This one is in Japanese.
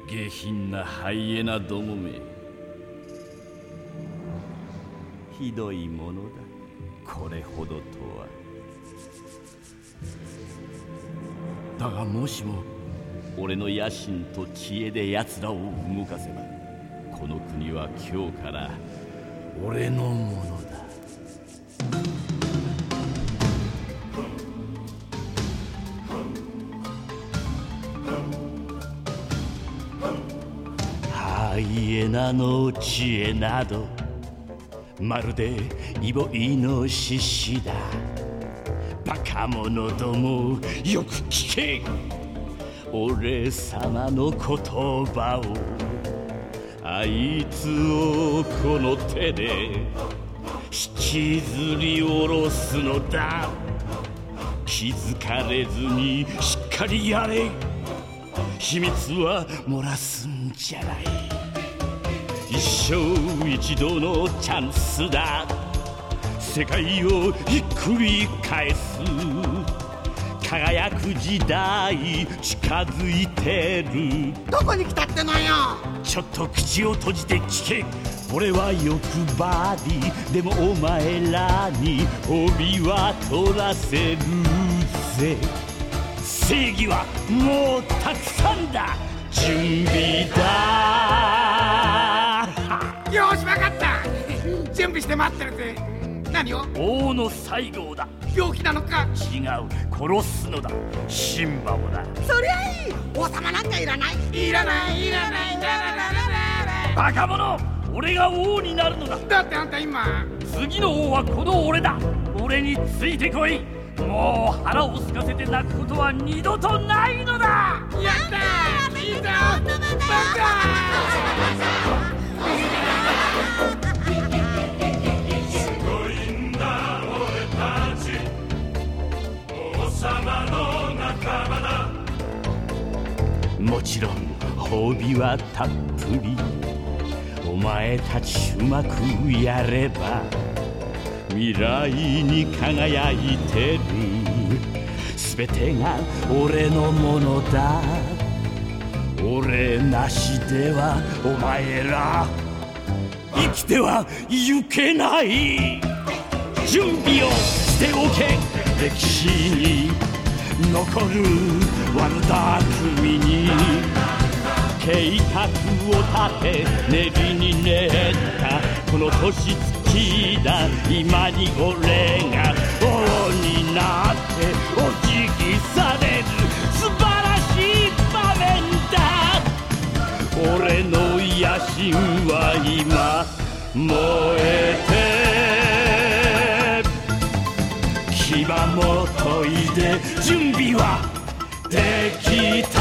下品なハイエナどもめ、ひどいものだ、これほどとは。だがもしも俺の野心と知恵で奴らを動かせば、この国は今日から俺のものだ。ハイエナの知恵などまるでイボイノシシだ。バカ者どもよく聞け、俺様の言葉を。あいつをこの手で引きずり下ろすのだ。気づかれずにしっかりやれ。秘密は漏らすんじゃない。一生一度のチャンスだ。世界をひっくり返す輝く時代近づいてる。 どこに来たってのよ。 ちょっと口を閉じて聞け。俺は欲張り、でもお前らに帯は取らせるぜ。正義はもうたくさんだ。準備だ。 よし、分かった。準備して待ってるぜ。何を？ 王の西郷だ。 病気なのか？ 違う、殺すのだ。シンバをだ。 そりゃいい。王様なんかいらない。いらない、いらない、いらない。 バカ者、俺が王になるのだ。 だってあんた今、 次の王はこの俺だ。俺についてこい。もう腹を空かせて泣くことは二度とないのだ。 やったー、いいぞ、バすごいんだ俺たち、王様の仲間だ。 もちろん褒美はたっぷり。お前たちうまくやれば未来に輝いてる。全てが俺のものだ。俺なしではお前ら生きてはゆけない。準備をしておけ。歴史に残るワルダー組に計画を立て練りに練ったこの年月だ。今に俺が王になってお辞儀される素晴らしい場面だ。俺の野心は今燃えて牙も研いで準備はできた。